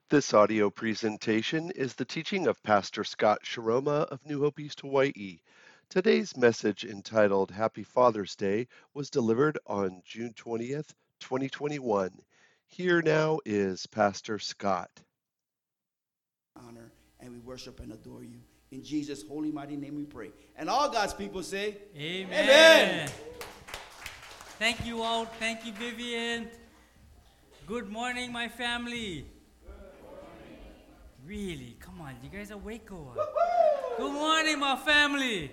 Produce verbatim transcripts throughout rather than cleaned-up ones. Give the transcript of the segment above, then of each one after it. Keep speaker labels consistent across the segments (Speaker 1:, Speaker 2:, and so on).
Speaker 1: This audio presentation is the teaching of Pastor Scott Sharoma of New Hope East Hawaii. Today's message, entitled Happy Father's Day, was delivered on June twentieth, twenty twenty-one. Here now is Pastor Scott.
Speaker 2: Honor, and we worship and adore you. In Jesus' holy, mighty name we pray. And all God's people say,
Speaker 3: Amen.
Speaker 2: Amen.
Speaker 3: Thank you all. Thank you, Vivian. Good morning, my family. Really? Come on, you guys awake or what? Good morning, my family.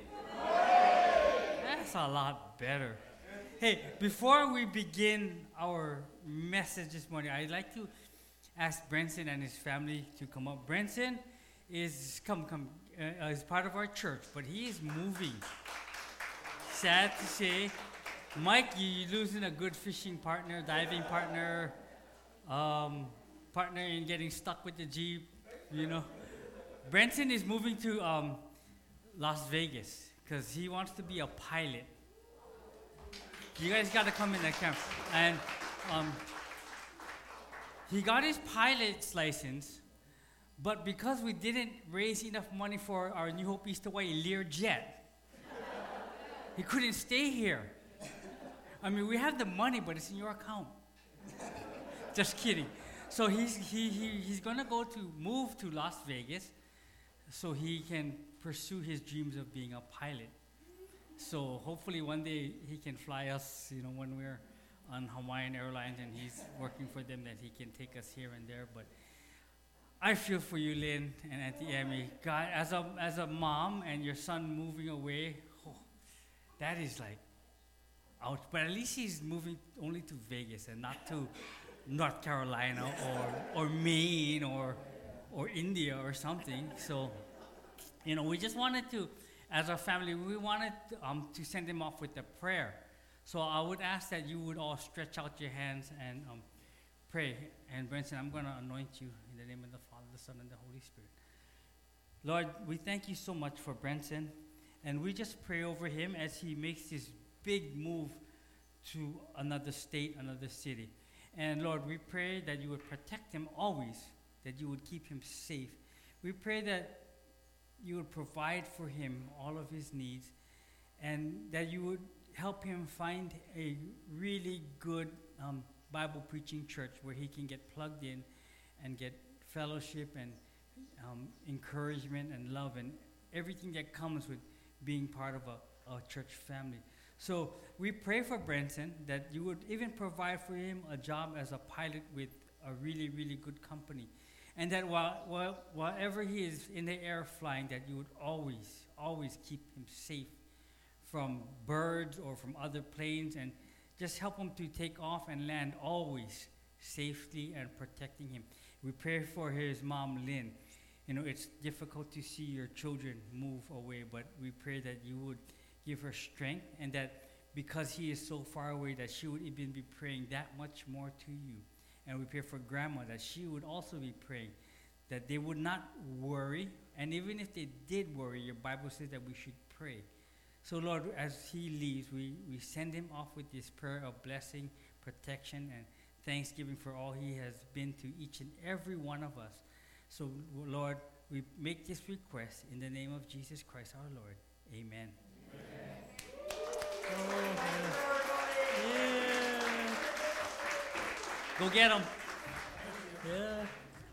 Speaker 3: That's a lot better. Hey, before we begin our message this morning, I'd like to ask Brenson and his family to come up. Brenson is come come uh, is part of our church, but he is moving. Sad to say, Mike, you, you're losing a good fishing partner, diving partner, um, partner in getting stuck with the Jeep. You know, Brenton is moving to um, Las Vegas because he wants to be a pilot. You guys got to come in that camp. And um, he got his pilot's license, but because we didn't raise enough money for our New Hope East Hawaii Learjet, he couldn't stay here. I mean, we have the money, but it's in your account. Just kidding. So he's he, he he's gonna go to move to Las Vegas, so he can pursue his dreams of being a pilot. So hopefully one day he can fly us, you know, when we're on Hawaiian Airlines and he's working for them, that he can take us here and there. But I feel for you, Lynn and Auntie Emmy. God, as a as a mom and your son moving away, oh, that is like, ouch. But at least he's moving only to Vegas and not to North Carolina or or Maine or or India or something. So, you know, we just wanted to, as a family, we wanted um, to send him off with a prayer. So I would ask that you would all stretch out your hands and um, pray. And Brenton, I'm going to anoint you in the name of the Father, the Son, and the Holy Spirit. Lord, we thank you so much for Brenton, and we just pray over him as he makes this big move to another state, another city. And Lord, we pray that you would protect him always, that you would keep him safe. We pray that you would provide for him all of his needs, and that you would help him find a really good um, Bible preaching church where he can get plugged in and get fellowship and um, encouragement and love and everything that comes with being part of a, a church family. So we pray for Brenton that you would even provide for him a job as a pilot with a really, really good company. And that while, while, wherever he is in the air flying, that you would always, always keep him safe from birds or from other planes, and just help him to take off and land always safely and protecting him. We pray for his mom, Lynn. You know, it's difficult to see your children move away, but we pray that you would give her strength, and that because he is so far away, that she would even be praying that much more to you. And we pray for Grandma, that she would also be praying, that they would not worry. And even if they did worry, your Bible says that we should pray. So Lord, as he leaves, we, we send him off with this prayer of blessing, protection, and thanksgiving for all he has been to each and every one of us. So Lord, we make this request in the name of Jesus Christ our Lord. Amen. Oh, yeah. Go get them. Yeah.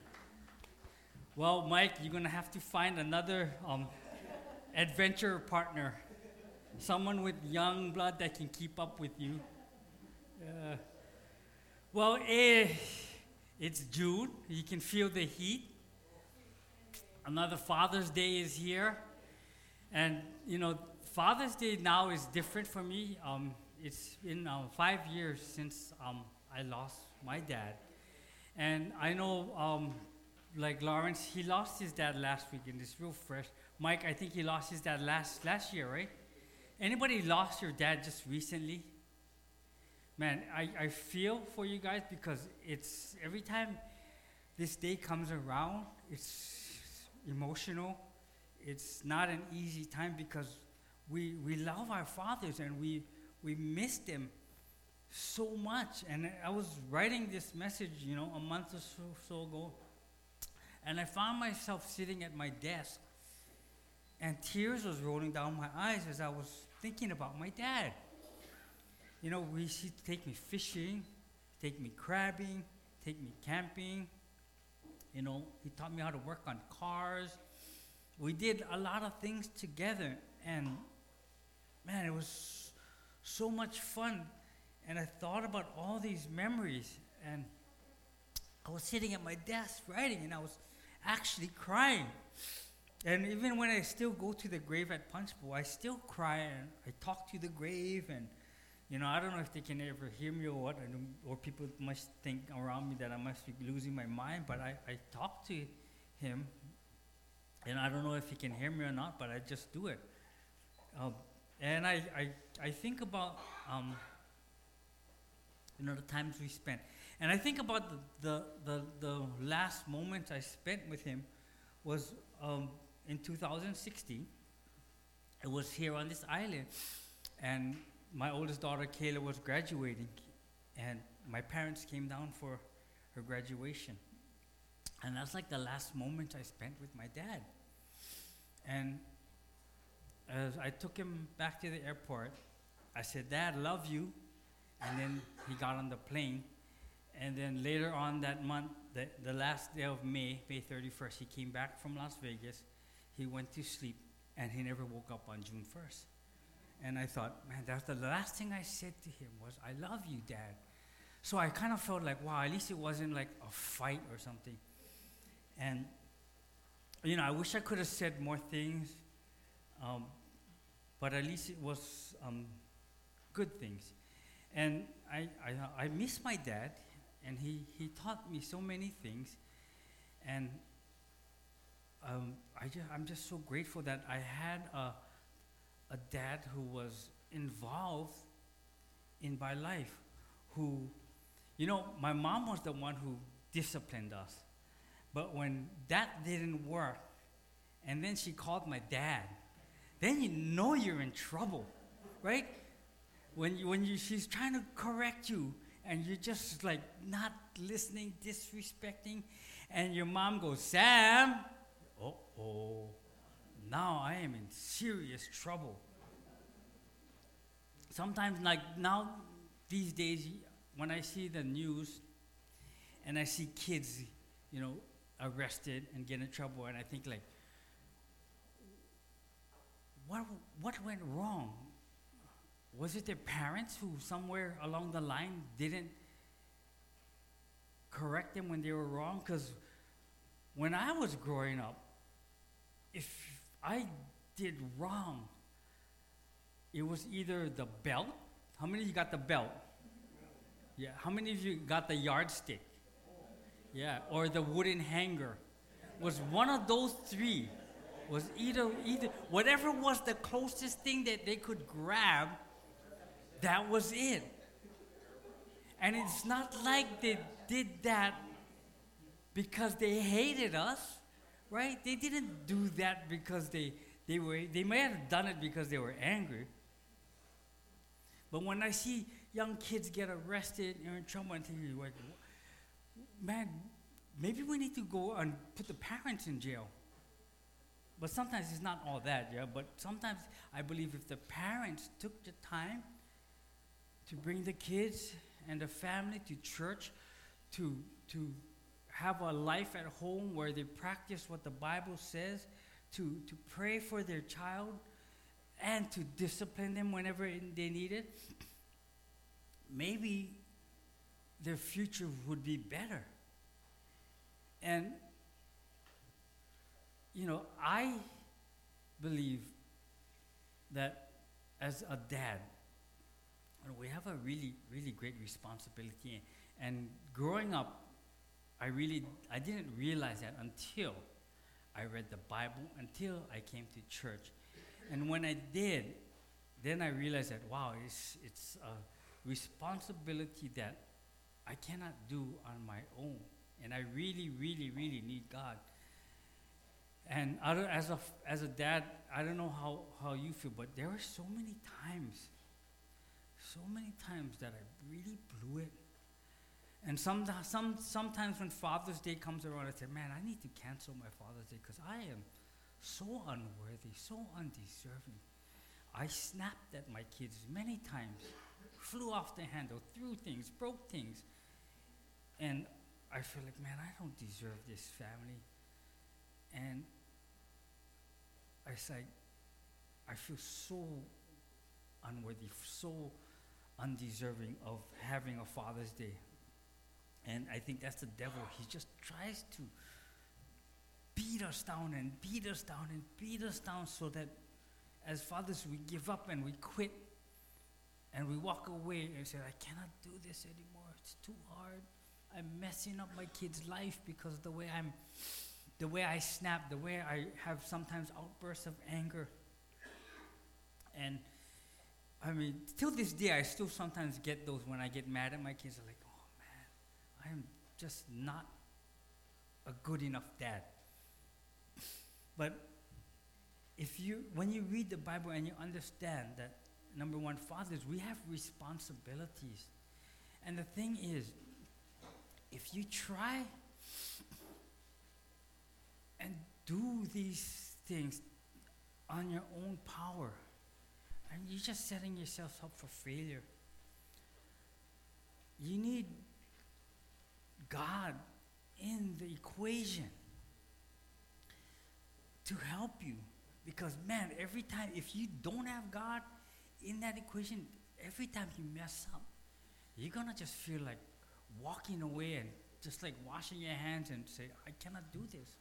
Speaker 3: Well, Mike, you're going to have to find another um, adventure partner. Someone with young blood that can keep up with you. Uh, well, eh, it's June. You can feel the heat. Another Father's Day is here. And, you know, Father's Day now is different for me. Um, it's been uh, five years since um, I lost my dad. And I know, um, like Lawrence, he lost his dad last week, and it's real fresh. Mike, I think he lost his dad last last year, right? Anybody lost your dad just recently? Man, I, I feel for you guys, because it's every time this day comes around, it's emotional. It's not an easy time, because we we love our fathers and we we miss them so much. And I was writing this message, you know, a month or so, so ago, And I found myself sitting at my desk, and tears was rolling down my eyes as I was thinking about my dad. You know, we used to take me fishing, take me crabbing, take me camping. You know, he taught me how to work on cars. We did a lot of things together, and man, it was so much fun. And I thought about all these memories, and I was sitting at my desk writing, and I was actually crying. And even when I still go to the grave at Punch Bowl, I still cry, and I talk to the grave, and you know, I don't know if they can ever hear me or what, or people must think around me that I must be losing my mind, but I, I talk to him, and I don't know if he can hear me or not, but I just do it. Um, and I, I, I think about, um, you know, the times we spent. And I think about the, the, the, the last moments I spent with him was um, in two thousand sixteen. It was here on this island, and my oldest daughter, Kayla, was graduating, and my parents came down for her graduation. And that's like the last moment I spent with my dad. And as I took him back to the airport, I said, "Dad, love you." And then he got on the plane. And then later on that month, the, the last day of May, May thirty-first, he came back from Las Vegas. He went to sleep, and he never woke up on June first. And I thought, man, that's the last thing I said to him was, "I love you, Dad." So I kind of felt like, wow, at least it wasn't like a fight or something. And, you know, I wish I could have said more things, um, but at least it was um, good things. And I, I, I miss my dad, and he, he taught me so many things. And um, I just, I'm just so grateful that I had a a dad who was involved in my life, who, you know, my mom was the one who disciplined us. But when that didn't work, and then she called my dad, then you know you're in trouble, right? When you, when you, she's trying to correct you, and you're just like not listening, disrespecting, and your mom goes, "Sam, uh-oh. Now I am in serious trouble." Sometimes, like now, these days, when I see the news and I see kids, you know, arrested and get in trouble, and I think like, what what went wrong? Was it their parents who somewhere along the line didn't correct them when they were wrong? Because when I was growing up, if I did wrong, it was either the belt. How many of you got the belt? Yeah. How many of you got the yardstick? Yeah. Or the wooden hanger. Was one of those three. Was either, either, whatever was the closest thing that they could grab, that was it. And it's not like they did that because they hated us. Right? They didn't do that because they, they were, they may have done it because they were angry. But when I see young kids get arrested and in trouble, I'm thinking, like, man, maybe we need to go and put the parents in jail. But sometimes it's not all that, yeah? But sometimes I believe if the parents took the time to bring the kids and the family to church, to, to have a life at home where they practice what the Bible says, to, to pray for their child, and to discipline them whenever they need it, maybe their future would be better. And, you know, I believe that as a dad, you know, we have a really, really great responsibility. And growing up, I really, I didn't realize that until I read the Bible, until I came to church. And when I did, then I realized that, wow, it's, it's a responsibility that I cannot do on my own. And I really, really, really need God. And I don't, as, a, as a dad, I don't know how, how you feel, but there were so many times, so many times that I really blew it. And some, some, sometimes when Father's Day comes around, I say, man, I need to cancel my Father's Day because I am so unworthy, so undeserving. I snapped at my kids many times, flew off the handle, threw things, broke things. And I feel like, man, I don't deserve this family. And I say, I feel so unworthy, so undeserving of having a Father's Day. And I think that's the devil. He just tries to beat us down and beat us down and beat us down so that as fathers we give up and we quit and we walk away and say, I cannot do this anymore. It's too hard. I'm messing up my kid's life because of the way I'm, the way I snap, the way I have sometimes outbursts of anger. And I mean, till this day, I still sometimes get those when I get mad at my kids. I'm like, I'm just not a good enough dad. But if you, when you read the Bible and you understand that, number one, fathers, we have responsibilities. And the thing is, if you try and do these things on your own power, and you're just setting yourself up for failure. You need God in the equation to help you. Because, man, every time, if you don't have God in that equation, every time you mess up, you're going to just feel like walking away and just like washing your hands and say, I cannot do this.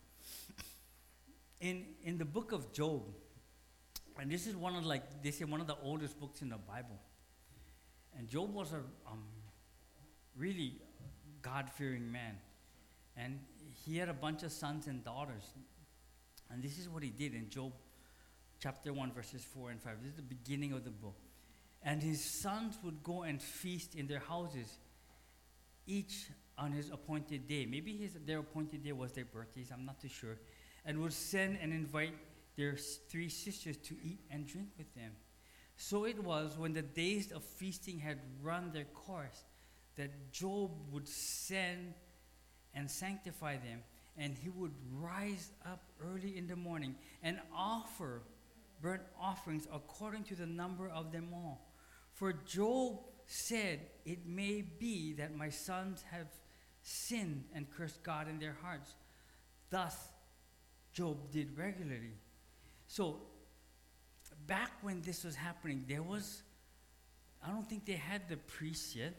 Speaker 3: In in the book of Job, and this is one of like, they say one of the oldest books in the Bible. And Job was a um, really God-fearing man. And he had a bunch of sons and daughters. And this is what he did in Job chapter one, verses four and five. This is the beginning of the book. And his sons would go and feast in their houses, each on his appointed day. Maybe his, their appointed day was their birthdays, I'm not too sure. And would send and invite their s- three sisters to eat and drink with them. So it was when the days of feasting had run their course that Job would send and sanctify them, and he would rise up early in the morning and offer burnt offerings according to the number of them all. For Job said, it may be that my sons have sinned and cursed God in their hearts. Thus, Job did regularly. So, back when this was happening, there was, I don't think they had the priests yet,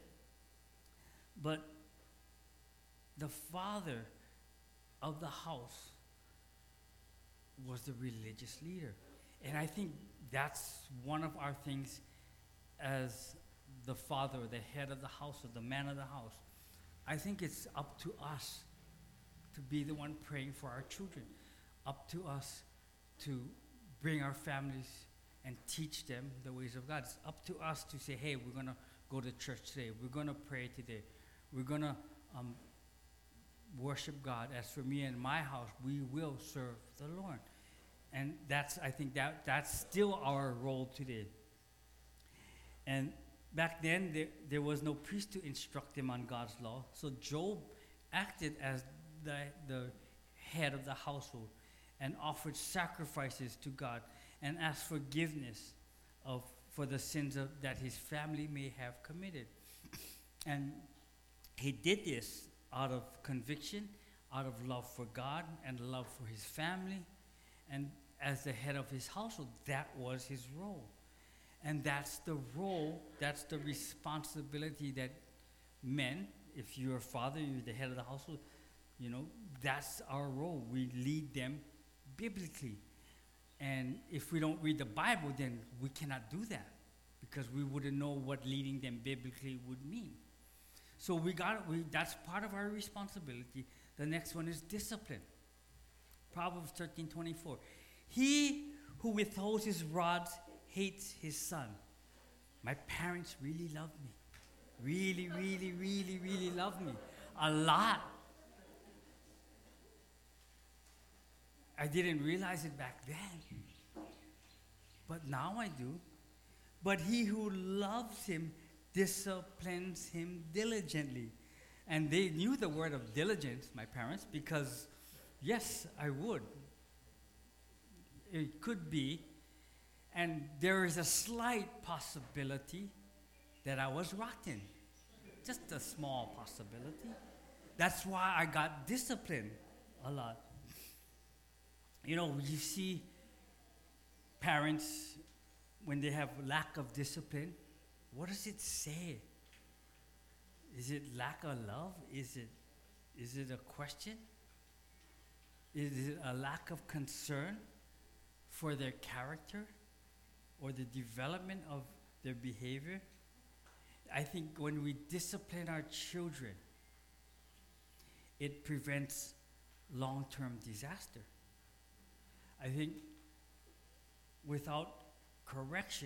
Speaker 3: but the father of the house was the religious leader. And I think that's one of our things as the father, the head of the house, or the man of the house. I think it's up to us to be the one praying for our children, up to us to bring our families and teach them the ways of God. It's up to us to say, hey, we're going to go to church today. We're going to pray today. We're going to um, worship God. As for me and my house, we will serve the Lord. And that's, I think that that's still our role today. And back then, there, there was no priest to instruct them on God's law. So Job acted as the, the head of the household and offered sacrifices to God and asked forgiveness of, for the sins of, that his family may have committed. And he did this out of conviction, out of love for God and love for his family. And as the head of his household, that was his role. And that's the role, that's the responsibility that men, if you're a father, you're the head of the household, you know, that's our role. We lead them biblically. And if we don't read the Bible, then we cannot do that because we wouldn't know what leading them biblically would mean. So we got we that's part of our responsibility. The next one is discipline. Proverbs thirteen twenty-four. He who withholds his rods hates his son. My parents really loved me. Really, really, really, really loved me. A lot. I didn't realize it back then. But now I do. But he who loves him disciplines him diligently. And they knew the word of diligence, my parents, because yes, I would. It could be. And there is a slight possibility that I was rotten. Just a small possibility. That's why I got disciplined a lot. You know, you see parents, when they have lack of discipline, what does it say? Is it lack of love? Is it, is it a question? Is it a lack of concern for their character or the development of their behavior? I think when we discipline our children, it prevents long-term disaster. I think without correction,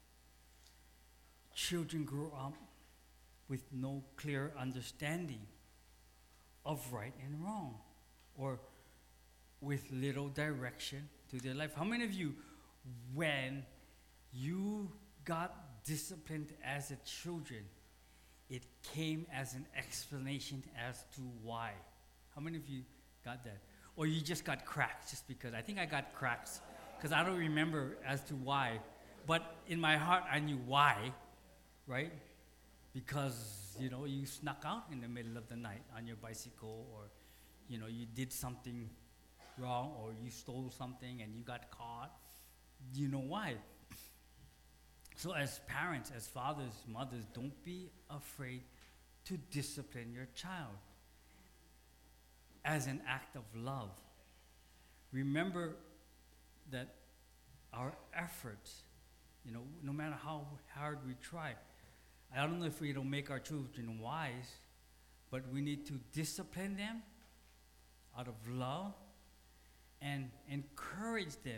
Speaker 3: children grow up with no clear understanding of right and wrong, or with little direction to their life. How many of you, when you got disciplined as a children, it came as an explanation as to why? How many of you got that? Or you just got cracks just because? I think I got cracks because I don't remember as to why. But in my heart, I knew why, right? Because, you know, you snuck out in the middle of the night on your bicycle, or, you know, you did something wrong, or you stole something and you got caught. You know why? So as parents, as fathers, mothers, don't be afraid to discipline your child as an act of love. Remember that our efforts, you know, no matter how hard we try, I don't know if we don't make our children wise, but we need to discipline them out of love and encourage them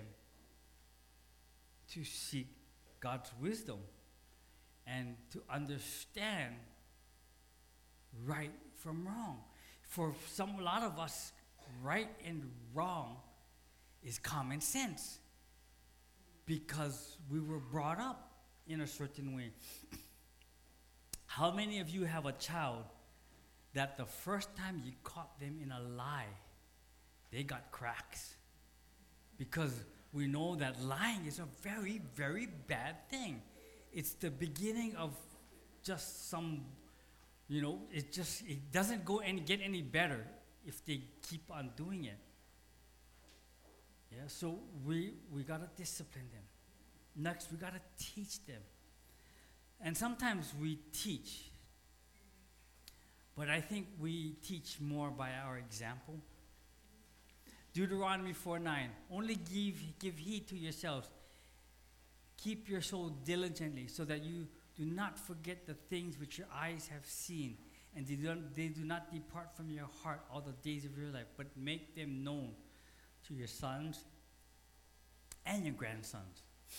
Speaker 3: to seek God's wisdom and to understand right from wrong. For some, a lot of us, right and wrong is common sense because we were brought up in a certain way. How many of you have a child that the first time you caught them in a lie, they got cracks? Because we know that lying is a very, very bad thing. It's the beginning of just some, you know, it just, it doesn't go any, get any better if they keep on doing it. Yeah, so we, we gotta discipline them. Next, we gotta teach them. And sometimes we teach, but I think we teach more by our example. Deuteronomy four nine, only give, give heed to yourselves. Keep your soul diligently so that you do not forget the things which your eyes have seen, and they, don't, they do not depart from your heart all the days of your life, but make them known to your sons and your grandsons.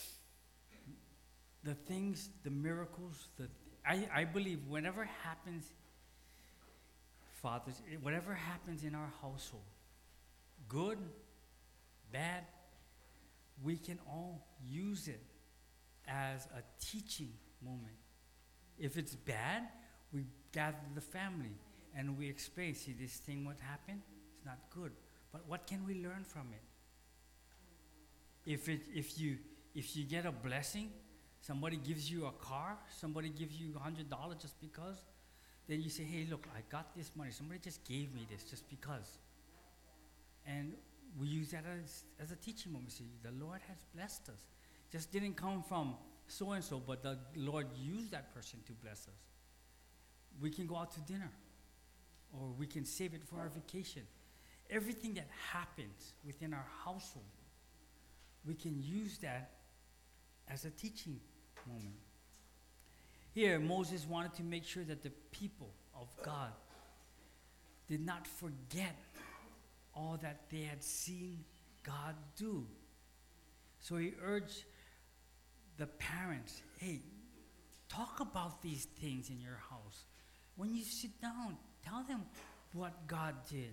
Speaker 3: The things, the miracles, the I, I believe whenever happens, fathers, whatever happens in our household, good, bad, we can all use it as a teaching moment. If it's bad, we gather the family and we explain, see, this thing what happened, it's not good. But what can we learn from it? If it if you if you get a blessing, somebody gives you a car, somebody gives you a hundred dollars just because, then you say, hey, look, I got this money. Somebody just gave me this just because. And we use that as, as a teaching moment. See, the Lord has blessed us. Just didn't come from so-and-so, but the Lord used that person to bless us. We can go out to dinner, or we can save it for our vacation. Everything that happens within our household, we can use that as a teaching moment. Here, Moses wanted to make sure that the people of God did not forget all that they had seen God do. So he urged the parents, hey, talk about these things in your house. When you sit down, tell them what God did.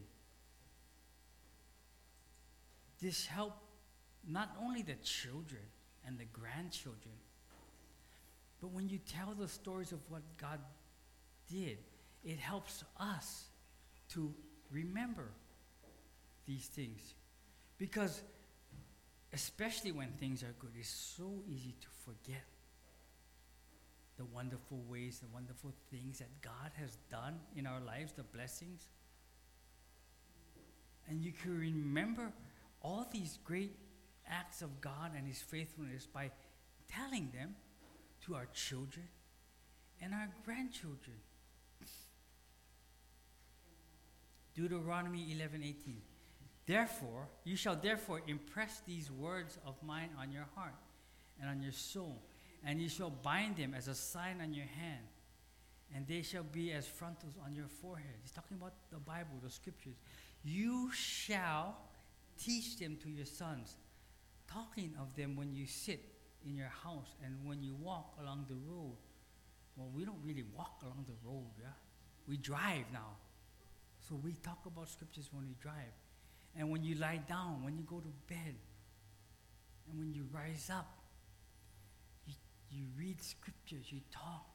Speaker 3: This helped not only the children and the grandchildren, but when you tell the stories of what God did, it helps us to remember these things. Because especially when things are good, it's so easy to forget the wonderful ways, the wonderful things that God has done in our lives, the blessings. And you can remember all these great acts of God and His faithfulness by telling them to our children and our grandchildren. Deuteronomy eleven eighteen. Therefore, you shall therefore impress these words of mine on your heart and on your soul, and you shall bind them as a sign on your hand, and they shall be as frontals on your forehead. He's talking about the Bible, the scriptures. You shall teach them to your sons, talking of them when you sit in your house and when you walk along the road. Well, we don't really walk along the road, yeah? We drive now. So we talk about scriptures when we drive. And when you lie down, when you go to bed, and when you rise up, you, you read scriptures, you talk,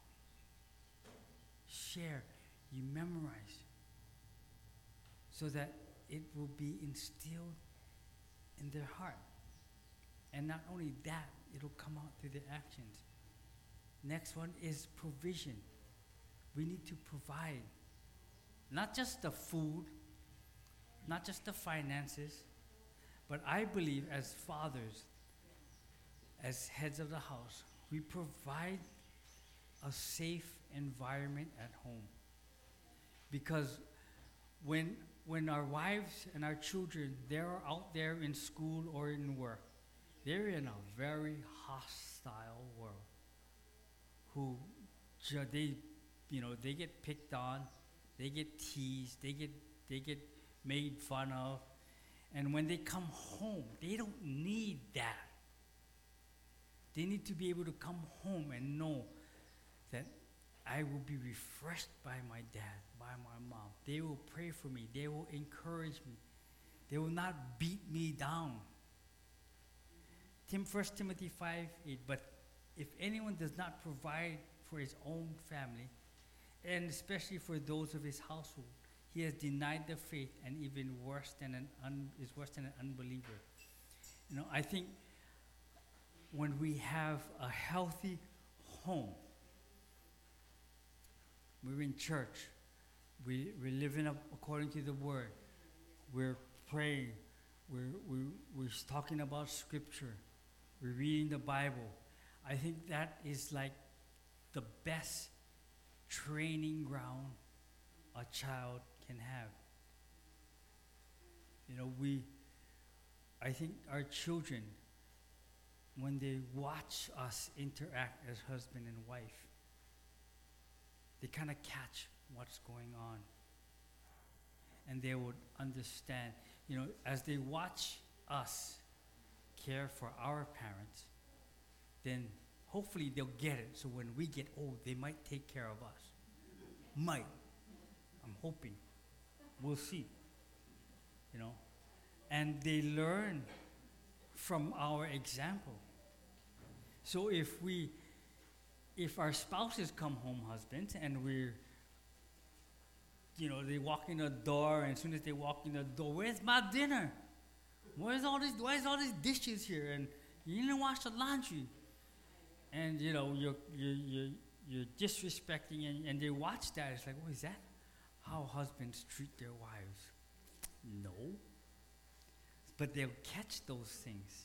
Speaker 3: share, you memorize, so that it will be instilled in their heart. And not only that, it'll come out through their actions. Next one is provision. We need to provide not just the food, not just the finances, but I believe as fathers, as heads of the house, we provide a safe environment at home. Because when when our wives and our children, they're out there in school or in work, they're in a very hostile world. Who ju- they, you know, they get picked on, they get teased, they get they get made fun of, and when they come home, they don't need that. They need to be able to come home and know that I will be refreshed by my dad, by my mom. They will pray for me. They will encourage me. They will not beat me down. Tim, First Timothy five eight, but if anyone does not provide for his own family, and especially for those of his household, he has denied the faith and even worse than an un, is worse than an unbeliever. You know, I think when we have a healthy home, we're in church, we, we're living up according to the word, we're praying, we're, we're, we're talking about scripture, we're reading the Bible. I think that is like the best training ground a child can have. You know, we, I think our children, when they watch us interact as husband and wife, they kind of catch what's going on. And they would understand, you know, as they watch us care for our parents, then hopefully they'll get it. So when we get old, they might take care of us. Might. I'm hoping. We'll see. You know? And they learn from our example. So if we, if our spouses come home, husbands, and we're, you know, they walk in the door, and as soon as they walk in the door, where's my dinner? Where's all these, where's all these dishes here? And you didn't wash the laundry. And, you know, you're, you're, you're, you're disrespecting, and, and they watch that. It's like, oh, is that how husbands treat their wives? No. But they'll catch those things.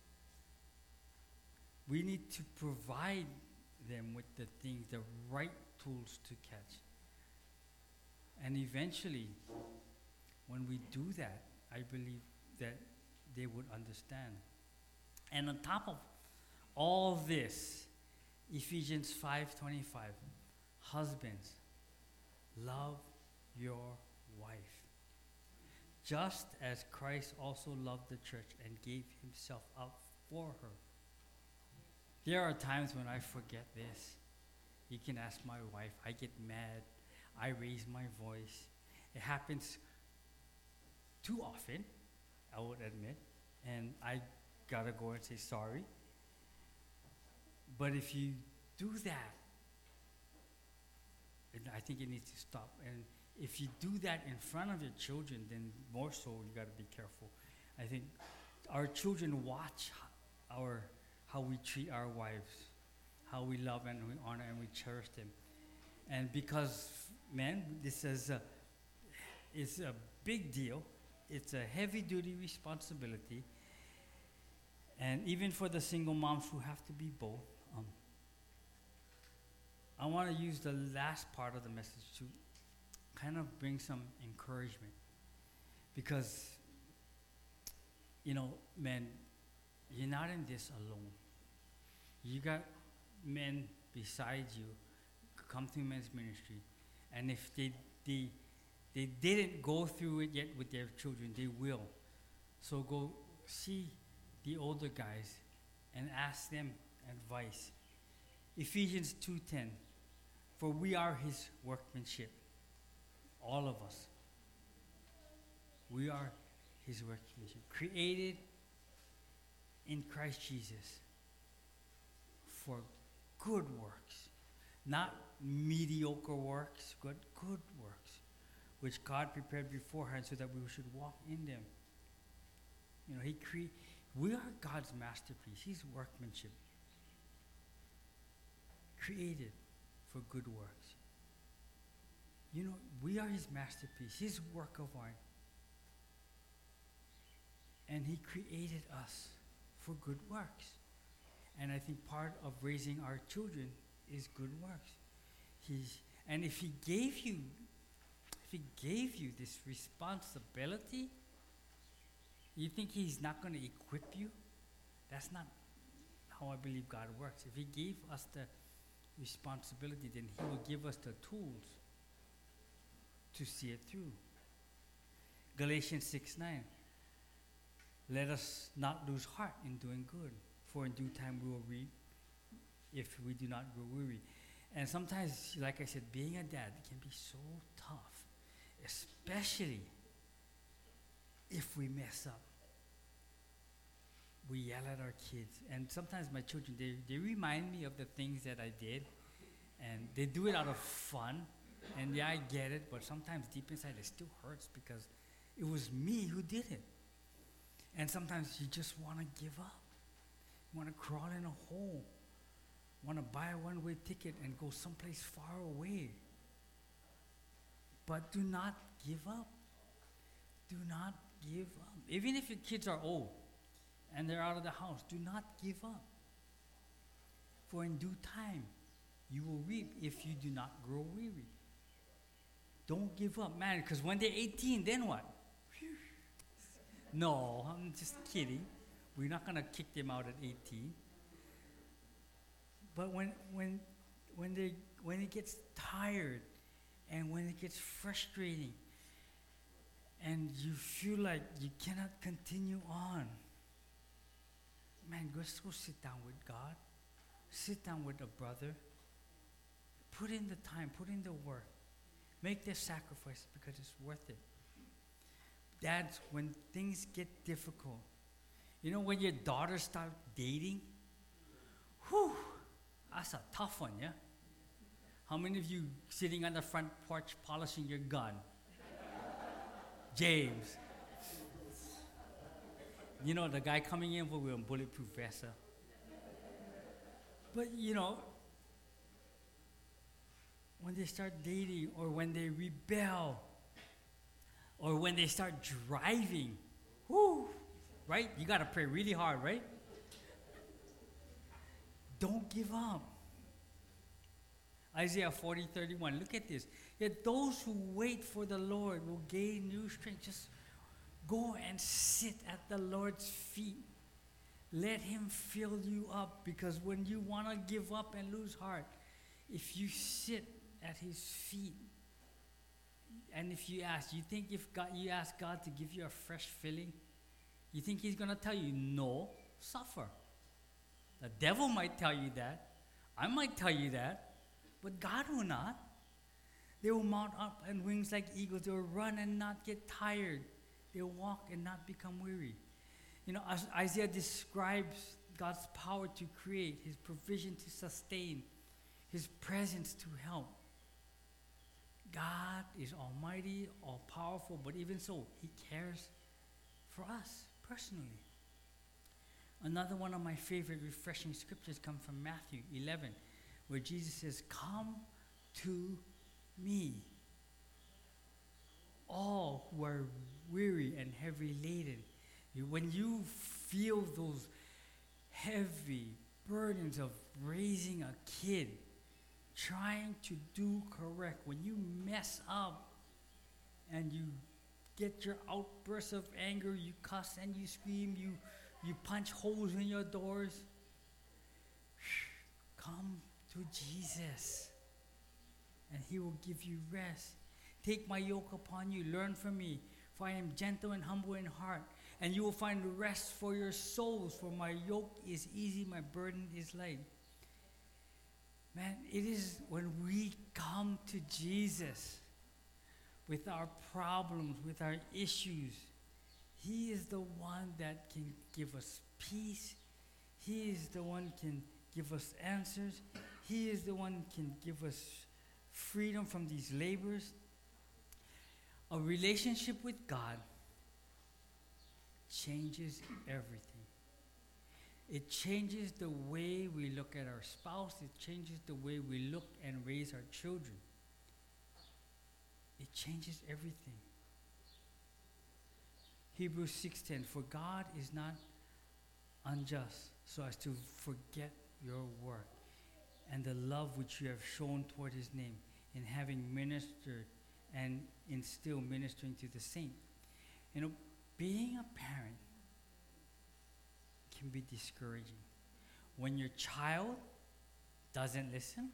Speaker 3: We need to provide them with the things, the right tools to catch. And eventually, when we do that, I believe that they would understand. And on top of all this, Ephesians five twenty-five, husbands, love your wife, just as Christ also loved the church and gave himself up for her. There are times when I forget this. You can ask my wife. I get mad. I raise my voice. It happens too often, I would admit, and I gotta go and say sorry. But if you do that, And I think it needs to stop. And if you do that in front of your children, then more so you got to be careful. I think our children watch h- our how we treat our wives, how we love and we honor and we cherish them. And because, man, this is a, it's a big deal. It's a heavy-duty responsibility. And even for the single moms who have to be both, um, I want to use the last part of the message to kind of bring some encouragement. Because, you know, man, you're not in this alone. You got men beside you, come to men's ministry, and if they, they, they didn't go through it yet with their children, they will. So go see the older guys and ask them advice. Ephesians two ten, for we are his workmanship, all of us. We are his workmanship, created in Christ Jesus for good works, not mediocre works, but good works, which God prepared beforehand so that we should walk in them. You know, he cre- we are God's masterpiece, his workmanship, created for good works. You know, we are his masterpiece, his work of art. And he created us for good works. And I think part of raising our children is good works. He's, and if he gave you, if he gave you this responsibility, you think he's not going to equip you? That's not how I believe God works. If he gave us the responsibility, then he will give us the tools to see it through. Galatians six nine. Let us not lose heart in doing good, for in due time we will reap if we do not grow weary. And sometimes, like I said, being a dad can be so tough, especially if we mess up. We yell at our kids. And sometimes my children, they, they remind me of the things that I did. And they do it out of fun. And yeah, I get it, but sometimes deep inside it still hurts because it was me who did it. And sometimes you just want to give up. You want to crawl in a hole. Want to buy a one-way ticket and go someplace far away. But do not give up. Do not give up. Even if your kids are old and they're out of the house, do not give up. For in due time, you will reap if you do not grow weary. Don't give up, man, because when they're eighteen, then what? No, I'm just kidding. We're not going to kick them out at eighteen. But when when when they when it gets tired and when it gets frustrating and you feel like you cannot continue on, man, just go sit down with God. Sit down with a brother. Put in the time, put in the work. Make the sacrifice because it's worth it. Dads, when things get difficult, you know, when your daughters start dating, whew, that's a tough one, yeah? How many of you sitting on the front porch polishing your gun? James. You know, the guy coming in with a bulletproof vest. Huh? But, you know, when they start dating or when they rebel or when they start driving, whoo, right? You got to pray really hard, right? Don't give up. Isaiah forty thirty-one. Look at this. Yet those who wait for the Lord will gain new strength. Just go and sit at the Lord's feet. Let him fill you up, because when you want to give up and lose heart, if you sit at his feet, and if you ask, you think if God, you ask God to give you a fresh filling, you think he's going to tell you, no, suffer. The devil might tell you that. I might tell you that. But God will not. They will mount up on wings like eagles. They will run and not get tired. They will walk and not become weary. You know, as Isaiah describes God's power to create, his provision to sustain, his presence to help. God is almighty, all powerful, but even so, he cares for us personally. Another one of my favorite refreshing scriptures comes from Matthew eleven, where Jesus says, "Come to me, all who are weary and heavy laden." You- When you feel those heavy burdens of raising a kid, trying to do correct, when you mess up and you get your outbursts of anger, you cuss and you scream, you, you punch holes in your doors, come to Jesus and he will give you rest. Take my yoke upon you, learn from me, for I am gentle and humble in heart, and you will find rest for your souls, for my yoke is easy, my burden is light. Man, it is when we come to Jesus with our problems, with our issues, he is the one that can give us peace. He is the one can give us answers. He is the one can give us freedom from these labors. A relationship with God changes everything. It changes the way we look at our spouse. It changes the way we look and raise our children. It changes everything. Hebrews six ten, for God is not unjust so as to forget your work and the love which you have shown toward his name in having ministered and in still ministering to the saint. You know, being a parent can be discouraging. When your child doesn't listen,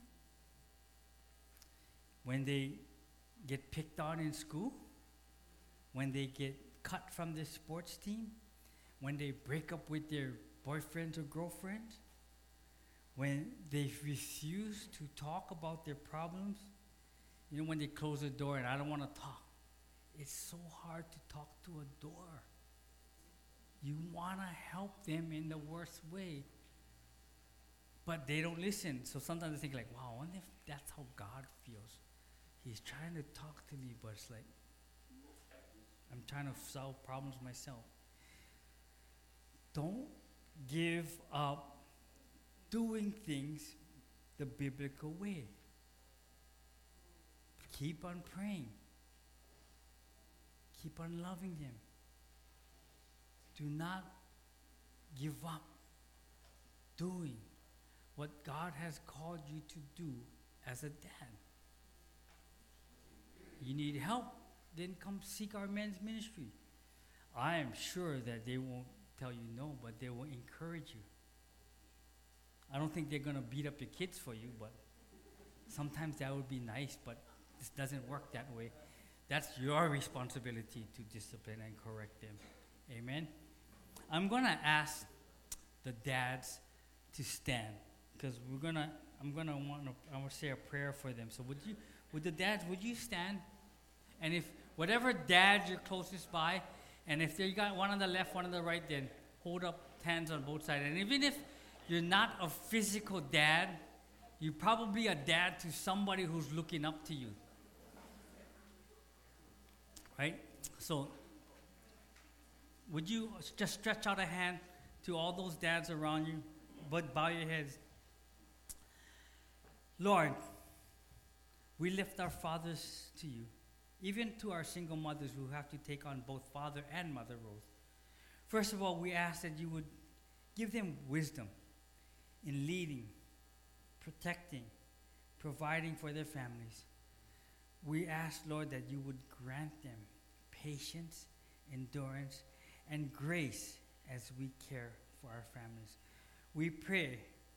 Speaker 3: when they get picked on in school, when they get cut from the sports team, when they break up with their boyfriends or girlfriends, when they refuse to talk about their problems, you know, when they close the door and I don't want to talk. It's so hard to talk to a door. You want to help them in the worst way, but they don't listen. So sometimes I think like, wow, I wonder if that's how God feels. He's trying to talk to me, but it's like, I'm trying to solve problems myself. Don't give up doing things the biblical way. Keep on praying. Keep on loving them. Do not give up doing what God has called you to do as a dad. You need help, then come seek our men's ministry. I am sure that they won't tell you no, but they will encourage you. I don't think they're going to beat up your kids for you, but sometimes that would be nice, but this doesn't work that way. That's your responsibility to discipline and correct them. Amen? I'm going to ask the dads to stand, because we're going to, I'm going to want to, I want to say a prayer for them. So would you, would the dads, would you stand? And if whatever dad you're closest by, and if you got one on the left, one on the right, then hold up hands on both sides. And even if you're not a physical dad, you're probably a dad to somebody who's looking up to you. Right? So, would you just stretch out a hand to all those dads around you, but bow your heads. Lord, we lift our fathers to you, even to our single mothers who have to take on both father and mother roles. First of all, we ask that you would give them wisdom in leading, protecting, providing for their families. We ask, Lord, that you would grant them patience, endurance, and grace as we care for our families. We pray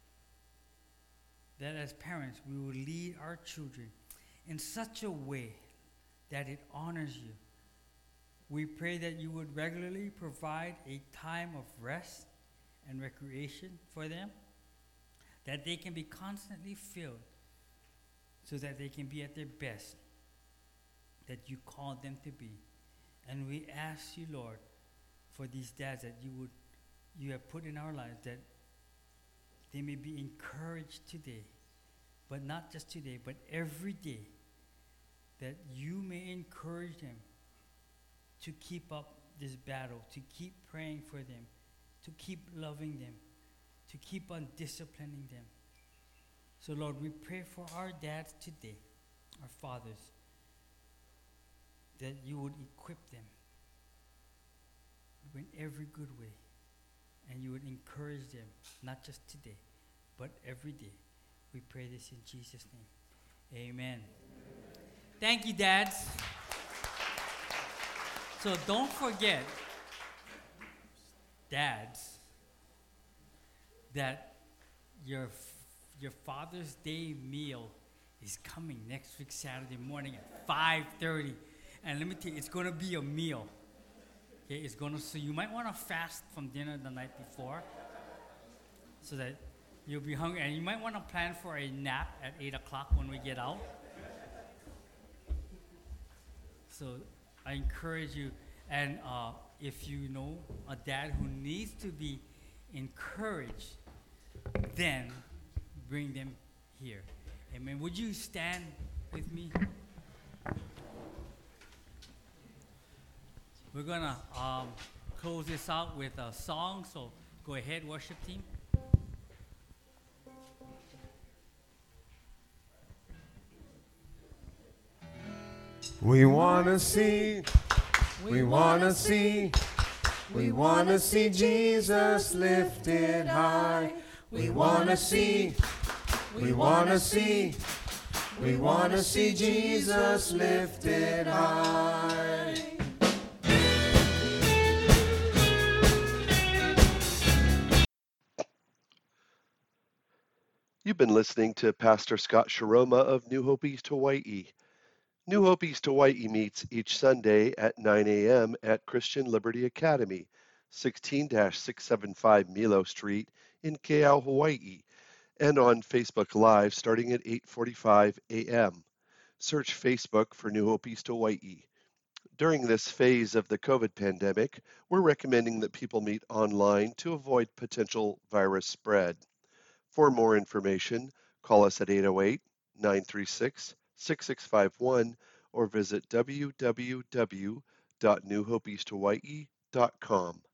Speaker 3: that as parents, we will lead our children in such a way that it honors you. We pray that you would regularly provide a time of rest and recreation for them, that they can be constantly filled so that they can be at their best, that you called them to be. And we ask you, Lord, for these dads that you would, you have put in our lives, that they may be encouraged today, but not just today, but every day, that you may encourage them to keep up this battle, to keep praying for them, to keep loving them, to keep on disciplining them. So Lord, we pray for our dads today, our fathers, that you would equip them in every good way, and you would encourage them, not just today, but every day. We pray this in Jesus' name. Amen. Thank you, dads. So don't forget, dads, that your your Father's Day meal is coming next week Saturday morning at five thirty. And let me tell you, it's going to be a meal. Okay, it's going to, so you might want to fast from dinner the night before so that you'll be hungry. And you might want to plan for a nap at eight o'clock when we get out. So I encourage you. And uh, if you know a dad who needs to be encouraged, then bring them here. Amen. Would you stand with me? We're going to um, close this out with a song, so go ahead, worship team.
Speaker 4: We want to see, we want to see, we want to see Jesus lifted high. We want to see, we want to see, we want to see Jesus lifted high.
Speaker 1: You've been listening to Pastor Scott Shiroma of New Hope East Hawaii. New Hope East Hawaii meets each Sunday at nine a.m. at Christian Liberty Academy, sixteen six seventy-five Milo Street in Keau, Hawaii, and on Facebook Live starting at eight forty-five a.m. Search Facebook for New Hope East Hawaii. During this phase of the COVID pandemic, we're recommending that people meet online to avoid potential virus spread. For more information, call us at eight oh eight, nine three six, six six five one or visit w w w dot new hope east hawaii dot com.